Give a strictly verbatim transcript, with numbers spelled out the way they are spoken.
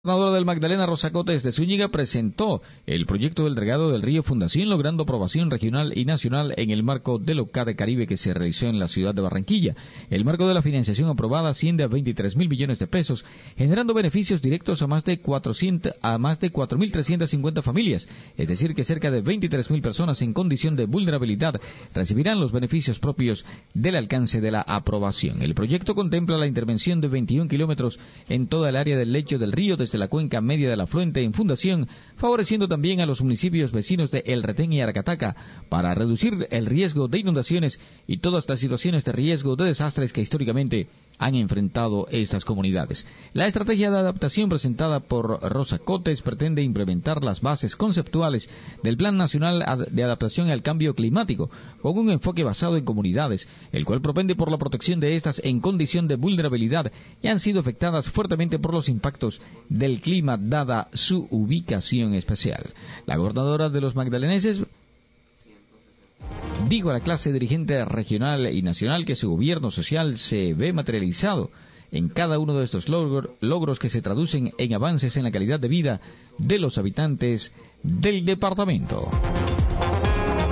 La gobernadora del Magdalena, Rosa Cotes de Zúñiga, presentó el proyecto del dragado del río Fundación, logrando aprobación regional y nacional en el marco del OCADE Caribe que se realizó en la ciudad de Barranquilla. El marco de la financiación aprobada asciende a veintitrés mil millones de pesos, generando beneficios directos a más de cuatrocientos, a más de cuatro mil trescientas cincuenta familias, es decir que cerca de veintitrés mil personas en condición de vulnerabilidad recibirán los beneficios propios del alcance de la aprobación. El proyecto contempla la intervención de veintiún kilómetros en toda el área del lecho del río desde la cuenca media del afluente en Fundación, favoreciendo también a los municipios vecinos de El Retén y Aracataca para reducir el riesgo de inundaciones y todas las situaciones de riesgo de desastres que históricamente han enfrentado estas comunidades. La estrategia de adaptación presentada por Rosa Cotes pretende implementar las bases conceptuales del Plan Nacional de Adaptación al Cambio Climático, con un enfoque basado en comunidades, el cual propende por la protección de estas en condición de vulnerabilidad y han sido afectadas fuertemente por los impactos del clima dada su ubicación especial. La gobernadora de los magdaleneses dijo a la clase dirigente regional y nacional que su gobierno social se ve materializado en cada uno de estos logros, logros que se traducen en avances en la calidad de vida de los habitantes del departamento.